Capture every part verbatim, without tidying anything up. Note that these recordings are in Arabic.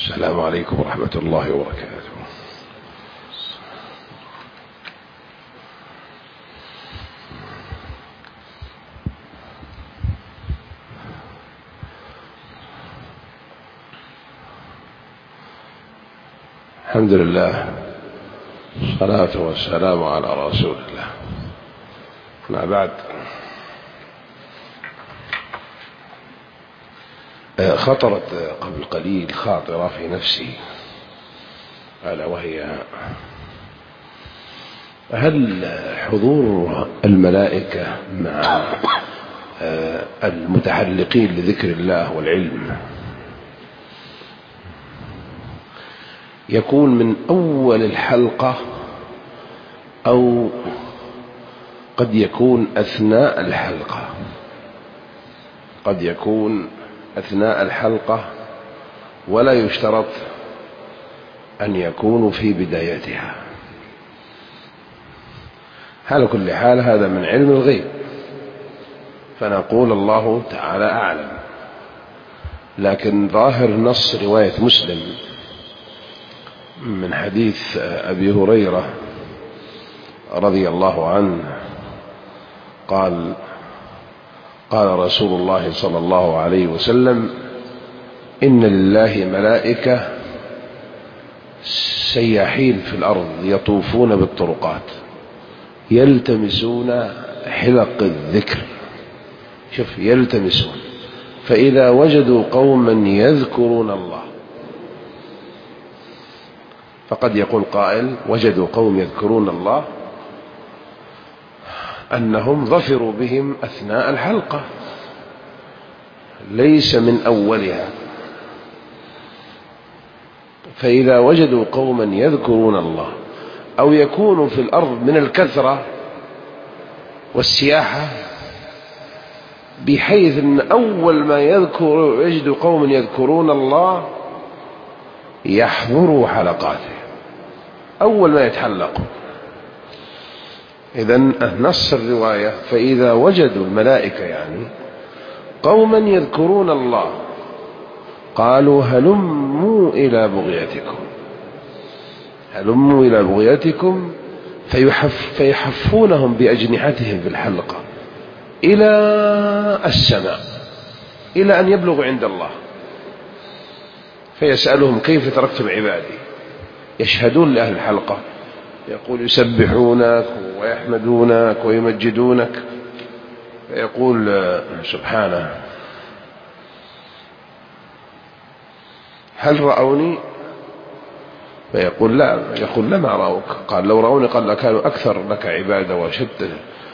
السلام عليكم ورحمة الله وبركاته. الحمد لله والصلاة والسلام على رسول الله. ما بعد، خطرت قبل قليل خاطرة في نفسي، ألا وهي: هل حضور الملائكة مع المتحلقين لذكر الله والعلم يكون من أول الحلقة أو قد يكون أثناء الحلقة؟ قد يكون أثناء الحلقة، ولا يشترط أن يكونوا في بدايتها. على كل حال هذا من علم الغيب، فنقول الله تعالى أعلم. لكن ظاهر نص رواية مسلم من حديث أبي هريرة رضي الله عنه قال: قال رسول الله صلى الله عليه وسلم: إن لله ملائكة سياحين في الأرض يطوفون بالطرقات يلتمسون حلق الذكر. شوف، يلتمسون، فإذا وجدوا قوما يذكرون الله، فقد يقول قائل: وجدوا قوم يذكرون الله، أنهم ظفروا بهم أثناء الحلقة، ليس من أولها. فإذا وجدوا قوما يذكرون الله أو يكونوا في الأرض من الكثرة والسياحة، بحيث أن أول ما يذكر يجدوا قوما يذكرون الله يحضروا حلقاته أول ما يتحلقوا. إذن نص الرواية: فإذا وجدوا الملائكة يعني قوما يذكرون الله قالوا هلموا إلى بغيتكم، هلموا إلى بغيتكم، فيحف فيحفونهم بأجنحتهم في الحلقة إلى السماء، إلى أن يبلغوا عند الله، فيسألهم: كيف تركتم عبادي؟ يشهدون لأهل الحلقة، يقول: يسبحونك ويحمدونك ويمجدونك. فيقول سبحانه: هل رأوني؟ فيقول: لا. يقول: لما رأوك؟ قال: لو رأوني قال لكانوا أكثر لك عبادة وأشد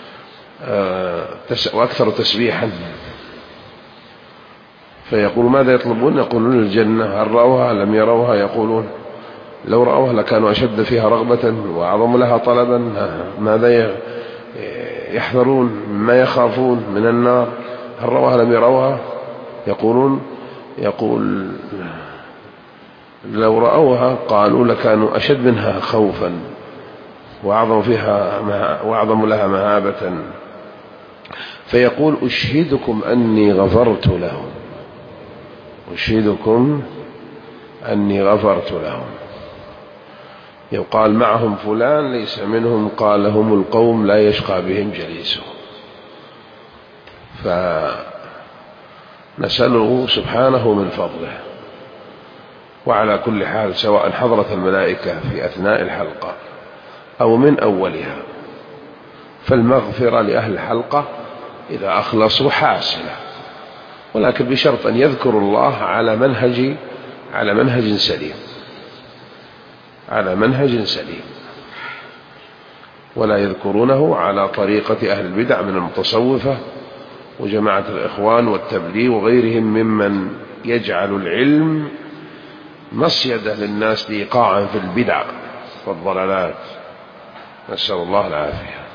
وأكثر تسبيحا. فيقول: ماذا يطلبون؟ يقولون: الجنة. هل رأوها؟ لم يروها. يقولون: لو رأوها لكانوا أشد فيها رغبة وأعظم لها طلبا. ماذا يحذرون؟ ما يخافون من النار. هل رأوها؟ لم يروها. يقولون يقول لو رأوها قالوا لكانوا أشد منها خوفا وأعظم فيها وأعظم لها مهابة. فيقول: أشهدكم أني غفرت لهم، أشهدكم أني غفرت لهم. يقال: معهم فلان ليس منهم. قال: هم القوم لا يشقى بهم جليسهم. فنسأله سبحانه من فضله. وعلى كل حال، سواء حضرت الملائكة في أثناء الحلقة أو من أولها، فالمغفرة لأهل الحلقة إذا أخلصوا حاصلة، ولكن بشرط أن يذكروا الله على منهج على منهج سليم على منهج سليم ولا يذكرونه على طريقة أهل البدع من المتصوفة وجماعة الإخوان والتبليغ وغيرهم ممن يجعل العلم مصيدة للناس لإيقاعهم في البدع والضلالات. نسأل الله العافية.